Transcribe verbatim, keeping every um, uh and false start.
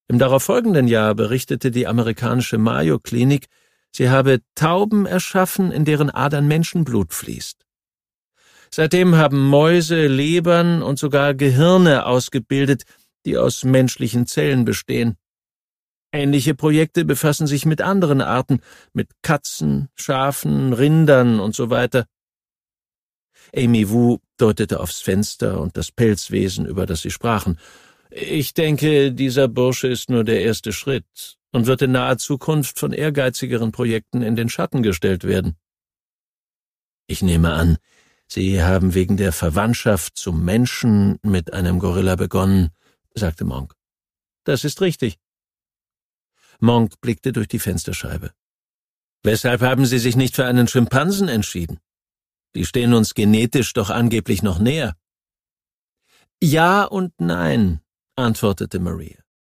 Im darauffolgenden Jahr berichtete die amerikanische Mayo-Klinik, sie habe Tauben erschaffen, in deren Adern Menschenblut fließt. Seitdem haben Mäuse Lebern und sogar Gehirne ausgebildet, die aus menschlichen Zellen bestehen. Ähnliche Projekte befassen sich mit anderen Arten, mit Katzen, Schafen, Rindern und so weiter. Amy Wu deutete aufs Fenster und das Pelzwesen, über das sie sprachen. »Ich denke, dieser Bursche ist nur der erste Schritt und wird in naher Zukunft von ehrgeizigeren Projekten in den Schatten gestellt werden.« »Ich nehme an, Sie haben wegen der Verwandtschaft zum Menschen mit einem Gorilla begonnen«, sagte Monk. »Das ist richtig.« Monk blickte durch die Fensterscheibe. »Weshalb haben Sie sich nicht für einen Schimpansen entschieden? Die stehen uns genetisch doch angeblich noch näher.« »Ja und nein«, antwortete Maria.